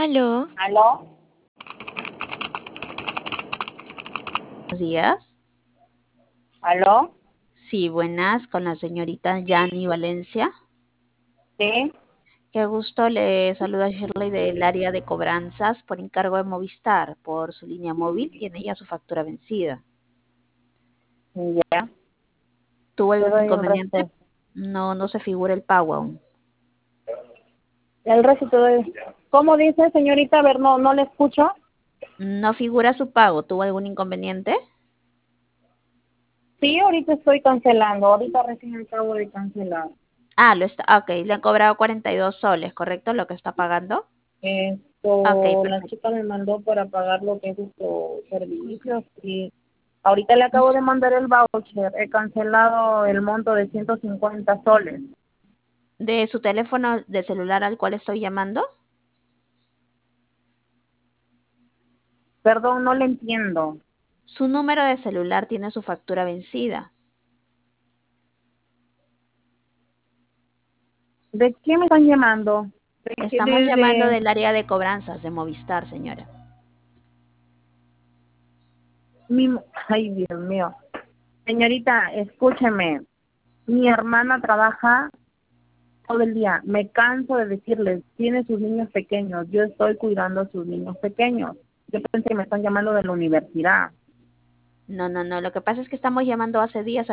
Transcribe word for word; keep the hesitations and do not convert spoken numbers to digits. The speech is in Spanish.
Aló, ¿Aló? Buenos días. ¿Aló? Sí, buenas, con la señorita Yani Valencia. Sí, Qué gusto, le saluda Shirley del área de cobranzas por encargo de Movistar. Por su línea móvil tiene ya su factura vencida. ya. ¿Tuvo Te algún doy el inconveniente? resto. No, no se figura el pago aún. El resto te doy. ¿Cómo dice, señorita? A ver, no, no le escucho. No figura su pago. ¿Tuvo algún inconveniente? Sí, ahorita estoy cancelando. Ahorita recién acabo de cancelar. Ah, lo está, ok, le han cobrado cuarenta y dos soles, ¿correcto? Lo que está pagando. Ok, Esto, la perfecto. chica me mandó para pagar lo que es estos servicios y ahorita le acabo de mandar el voucher. He cancelado el monto de ciento cincuenta soles. ¿De su teléfono de celular al cual estoy llamando? Perdón, no le entiendo. Su número de celular tiene su factura vencida. ¿De qué me están llamando? ¿De qué? Estamos llamando Desde del área de cobranzas de Movistar, señora. mi... Ay, Dios mío. Señorita, escúcheme. Mi hermana trabaja todo el día. Me canso de decirles, tiene sus niños pequeños. Yo estoy cuidando a sus niños pequeños. Yo pensé que me están llamando de la universidad. No, no, no. Lo que pasa es que estamos llamando hace días